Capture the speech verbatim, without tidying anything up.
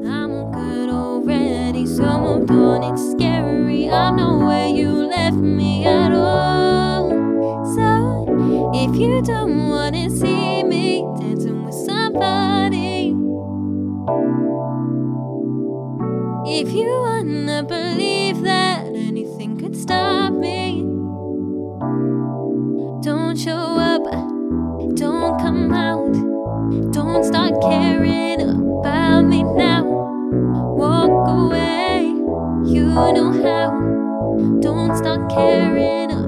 I'm all good already, so moved on. It's scary, I'm not where you left me at all. So if you don't wanna see me dancing with somebody, if you wanna believe that anything could stop me, don't show up, don't come out, don't start caring about me now. Walk away, you know how. Don't start caring